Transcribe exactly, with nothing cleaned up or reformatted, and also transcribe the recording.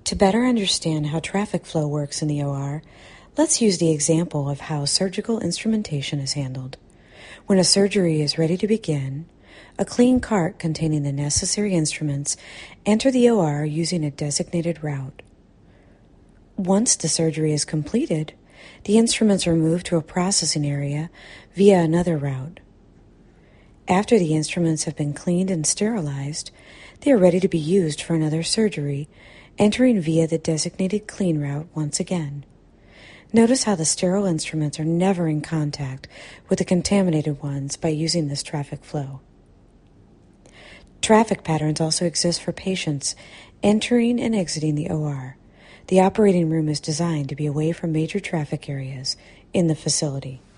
To better understand how traffic flow works in the O R, let's use the example of how surgical instrumentation is handled. When a surgery is ready to begin, a clean cart containing the necessary instruments enter the O R using a designated route. Once the surgery is completed, the instruments are moved to a processing area via another route. After the instruments have been cleaned and sterilized, they are ready to be used for another surgery, entering via the designated clean route once again. Notice how the sterile instruments are never in contact with the contaminated ones by using this traffic flow. Traffic patterns also exist for patients entering and exiting the O R. The operating room is designed to be away from major traffic areas in the facility.